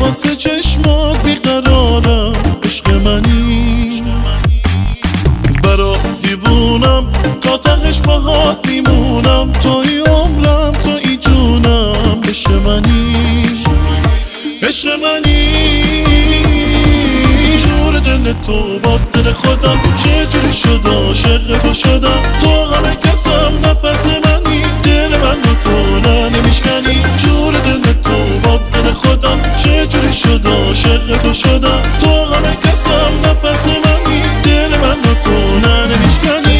واسه چشمات بیقرارم، عشق منی برا دیوونم، قاطقش باهات میمونم، توی عمرم توی جونم، عشق منی عشق منی. جور دل تو با دل خودم، چجوری شد عاشق تو شدم، تو غم کسم نفس منی، دل من رو تو نمیشکنی. جور دل تو با دل خودم، چجوری شد عاشق تو شدم، تو غم کسم نفس منی، دل من رو تو نمیشکنی.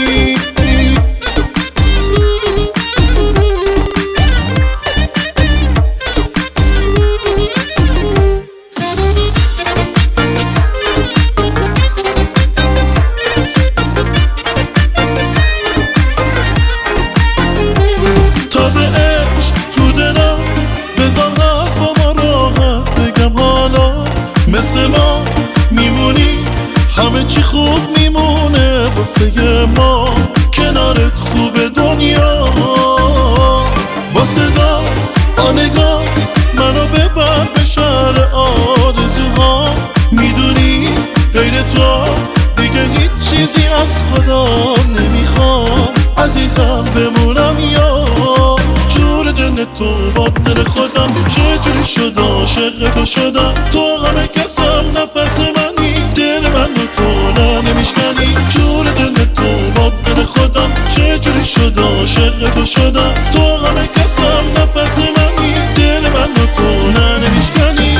مثل ما میمونی، همه چی خوب میمونه واسه ما، کنارت خوب دنیا. با صدات آنگات منو ببر به شهر آرزوها، میدونی غیر تو دیگه هیچ چیزی از خدا نمیخوام، عزیزم بمونم یا جور دل تو با دل خودم، چجوری شد عاشق تو شدم، تو غم کسم نفس منی، دل من رو تو نمیشکنی. جور دل تو با دل خودم، چجوری شد عاشق تو شدم، تو غم کسم نفس منی، دل من رو تو نمیشکنی.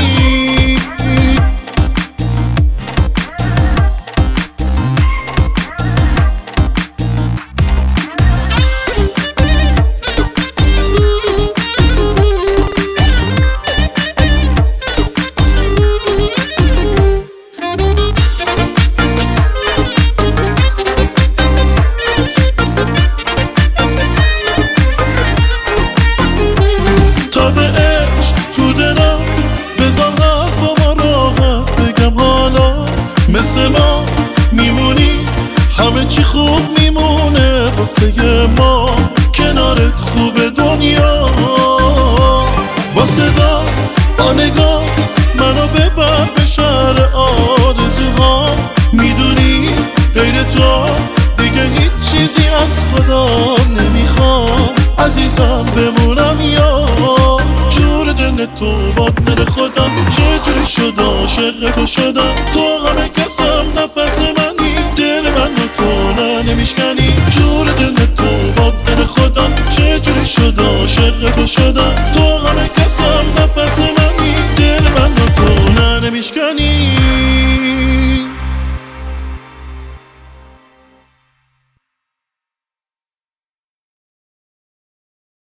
مثل ما میمونی، همه چی خوب میمونه واسه ما، کنارت خوب دنیا. با صدات آنگات منو ببر به شهر آرزوها، میدونی غیر تو دیگه هیچ چیزی از خدا نمیخوام، عزیزم بمونم یا جور دل تو با دل خودم، چجوری شد عاشق تو شدم، تو غم کسم نفس منی، دل من رو تو نمیشکنی. جور دل تو با دل خودم، چجوری شد عاشق تو شدم، تو غم کسم نفس منی، دل من رو تو نمیشکنی.